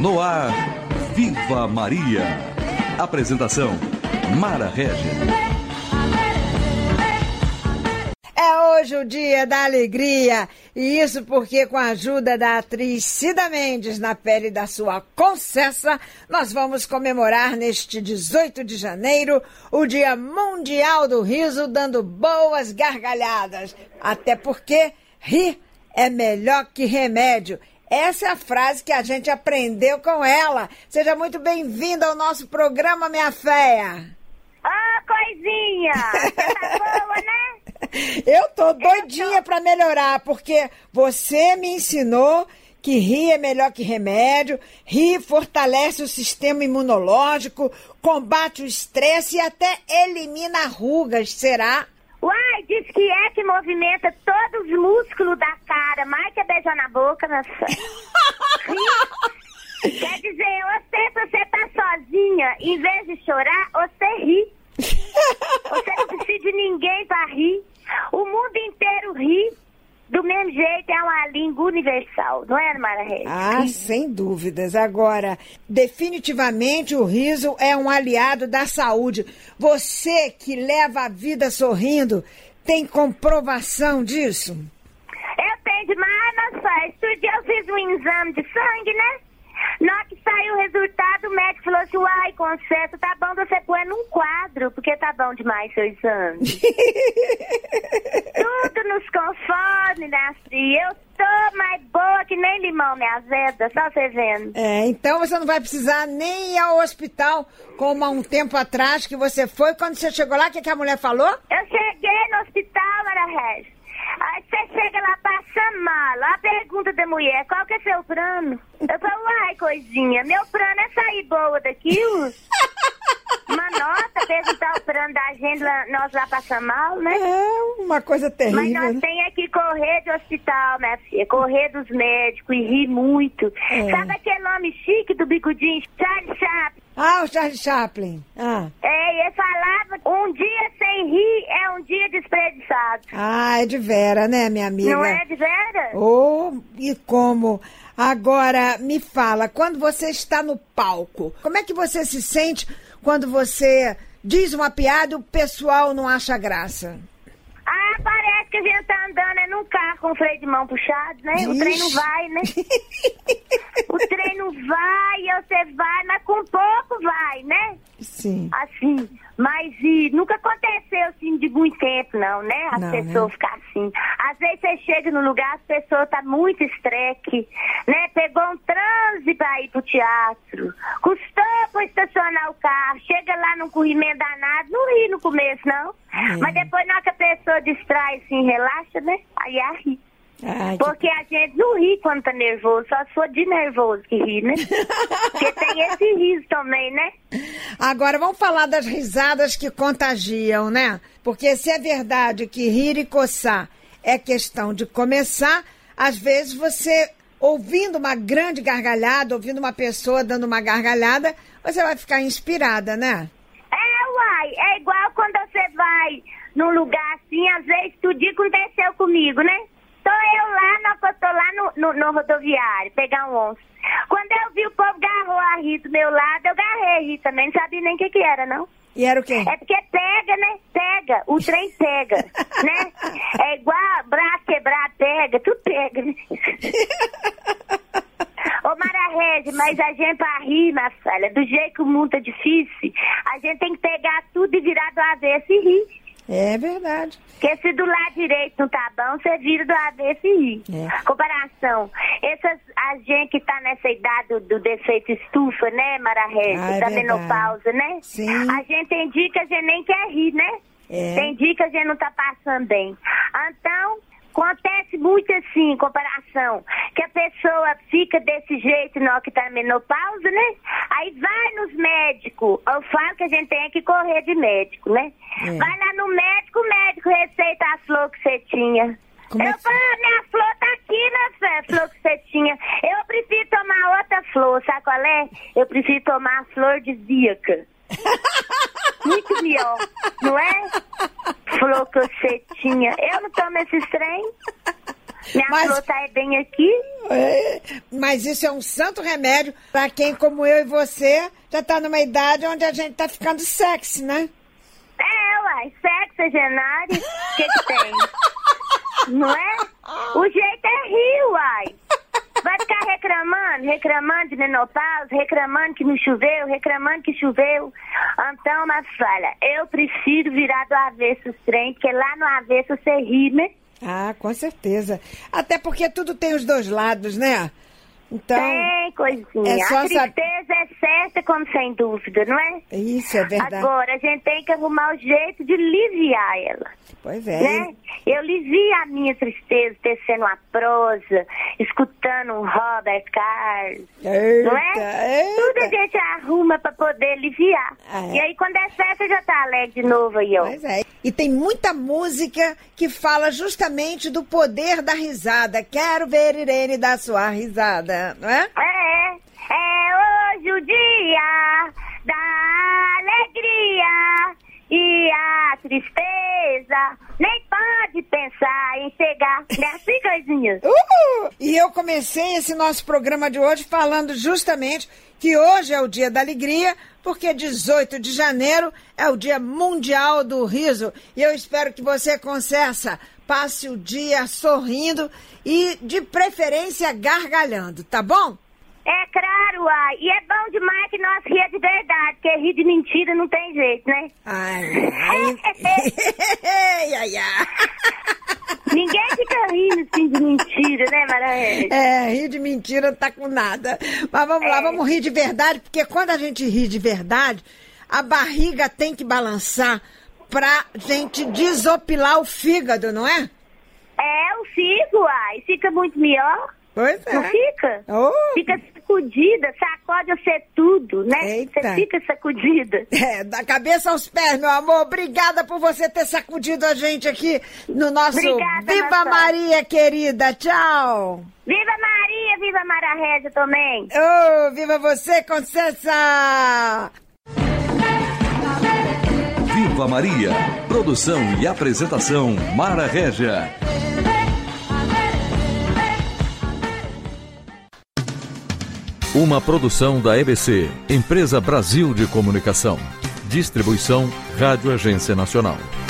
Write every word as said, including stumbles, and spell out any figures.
No ar, Viva Maria. Apresentação, Mara Régia. É hoje o dia da alegria, e isso porque com a ajuda da atriz Cida Mendes na pele da sua Concessa, nós vamos comemorar neste dezoito de janeiro o Dia Mundial do Riso, dando boas gargalhadas. Até porque rir é melhor que remédio. Essa é a frase que a gente aprendeu com ela. Seja muito bem-vinda ao nosso programa, minha féia. Ô, oh, coisinha! Você tá boa, né? Eu tô doidinha pra melhorar, porque você me ensinou que rir é melhor que remédio, rir fortalece o sistema imunológico, combate o estresse e até elimina rugas, será? Uai, diz que é que movimenta todos os músculos da cara, mais que beijar na boca, meu filho. Quer dizer, você, você tá sozinha, em vez de chorar, você ri. Você não precisa de ninguém pra rir. O mundo inteiro ri. Do mesmo jeito, é uma língua universal, não é, Mara Régia? Ah, sem dúvidas. Agora, definitivamente o riso é um aliado da saúde. Você que leva a vida sorrindo, tem comprovação disso? Eu tenho demais, mas só. Esse dia eu fiz um exame de sangue, né? Na hora que saiu o resultado, o médico falou assim, uai, Concessa, tá bom você pôr num quadro, porque tá bom demais seu exame. Tudo nos conforme, né, filha? Eu tô mais boa que nem limão, minha azeda, só você vendo. É, então você não vai precisar nem ir ao hospital, como há um tempo atrás que você foi. Quando você chegou lá, o que, que a mulher falou? Eu cheguei no hospital, Mara Régia. Aí você chega lá, passa mal. A pergunta da mulher, qual que é seu plano? Eu falo, uai, coisinha, meu plano é sair boa daqui. Uma nota, perguntar o plano da gente, nós lá passamos mal, né? É, uma coisa terrível. Mas nós né? temos que correr do hospital, minha filha, correr dos médicos e rir muito. É. Sabe aquele nome chique do bigudinho? Charlie Chaplin. Ah, o Charlie Chaplin. Ah. É, ele falava, um dia sem rir é um dia desperdiçado. Ah, é de vera, né, minha amiga? Não é de vera? Oh, e como? Agora, me fala, quando você está no palco, como é que você se sente quando você diz uma piada e o pessoal não acha graça? Ah, parece que a gente tá andando é num carro com o freio de mão puxado, né? Ixi. O trem não vai, né? O trem não vai, você vai, mas com pouco vai, né? Sim. Assim, mas e, nunca aconteceu assim de muito tempo, não, né? As não, pessoas né? ficam assim. Às vezes você chega no lugar, as pessoas tá muito estreque, né? Pegou um transe pra ir pro teatro, custou pra estacionar o carro, chega lá num corrimento danado, não ri no começo, não. É. Mas depois, na hora que a pessoa distrai assim, relaxa, né? Aí a ri. Ai, porque que... a gente não ri quando tá nervoso, só se for de nervoso que ri, né? Porque tem esse riso também, né? Agora, vamos falar das risadas que contagiam, né? Porque se é verdade que rir e coçar é questão de começar, às vezes você, ouvindo uma grande gargalhada, ouvindo uma pessoa dando uma gargalhada, você vai ficar inspirada, né? É, uai, é igual quando você vai num lugar assim, às vezes tudo dia aconteceu comigo, né? Tô eu lá, não, tô lá no, no, no rodoviário, pegar um onça. Quando eu vi o povo agarrou a rir do meu lado, eu agarrei a rir também, não sabia nem o que que era, não. E era o quê? É porque pega, né? Pega, o trem pega, né? É igual braço quebrado, pega, tudo pega, né? Ô, Mara Régia, mas a gente pra rir, minha filha, do jeito que o mundo tá difícil, a gente tem que pegar tudo e virar do avesso e rir. É verdade. Porque se do lado direito não tá bom, você vira do avesso e ri. É. Comparação. Essas, a gente que tá nessa idade do, do defeito estufa, né, Mara Régia? Ah, é da verdade. menopausa, né? Sim. A gente tem dia que a gente nem quer rir, né? É. Tem dia que a gente não tá passando bem. Então, acontece muito assim, em comparação, que a pessoa fica desse jeito na hora que tá na menopausa, né? Aí vai nos médicos. Eu falo que a gente tem que correr de médico, né? É. Vai lá no médico, o médico receita a flor que você tinha. Como eu é que... falo, minha flor tá aqui, né, flor que você tinha. Eu prefiro tomar outra flor, sabe qual é? Eu prefiro tomar a flor de zíaca. Muito melhor, não é? Flor que você tinha. Eu não tomo esses trem. Minha Mas- flor tá bem aqui. É, mas isso é um santo remédio pra quem, como eu e você, já tá numa idade onde a gente tá ficando sexy, né? É, uai, sexagenário, o que que tem? Não é? O jeito é rir, uai. Vai ficar reclamando, reclamando de menopausa, reclamando que não choveu, reclamando que choveu. Então, mas fala, eu prefiro virar do avesso os trem, porque lá no avesso você ri, né? Ah, com certeza. Até porque tudo tem os dois lados, né? Então, Tem coisinha. é só A sab- tristeza é certa, como sem dúvida, não é? isso é verdade. Agora, a gente tem que arrumar o jeito de aliviar ela. Pois é. Né? Eu alivio a minha tristeza tecendo uma prosa, escutando um Robert Carlos, Eita, não é? eita. Tudo a gente arruma pra poder aliviar. Ah, é. E aí, quando é festa, já tá alegre de novo aí, ó. Pois é. E tem muita música que fala justamente do poder da risada. Quero ver Irene dar sua risada, não é? É, é hoje o dia da alegria e a tristeza nem pode pensar em chegar. Não é assim, coisinhas? Uhul! E eu comecei esse nosso programa de hoje falando justamente que hoje é o Dia da Alegria, porque dezoito de janeiro é o Dia Mundial do Riso. E eu espero que você, Concessa, passe o dia sorrindo e, de preferência, gargalhando, tá bom? É claro, uai. E é bom demais que nós ria de verdade, porque rir de mentira não tem jeito, né? Ai, ai. ai, ai, ai. Ninguém fica rindo assim de mentira, né, Maravilha? É, rir de mentira não tá com nada. Mas vamos lá, É. vamos rir de verdade, porque quando a gente ri de verdade, a barriga tem que balançar pra gente desopilar o fígado, não é? É, eu fico, uai. Fica muito melhor. Pois é. Não fica? Oh. Fica sacudida, sacode você tudo, né? Eita. Você fica sacudida. É, da cabeça aos pés, meu amor. Obrigada por você ter sacudido a gente aqui no nosso Obrigada, Viva Nação. Maria, querida. Tchau. Viva Maria, viva Mara Régia também. Oh, viva você, Concessa! Viva Maria. Produção e apresentação Mara Régia. Uma produção da E B C, Empresa Brasil de Comunicação. Distribuição Rádio Agência Nacional.